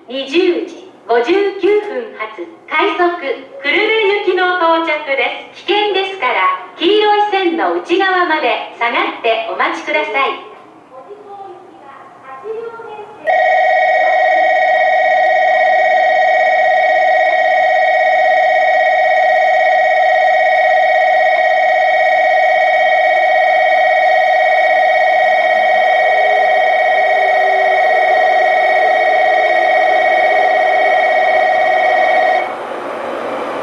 20時59分発快速久留米行きの到着です。危険ですから黄色い線の内側まで下がってお待ちください。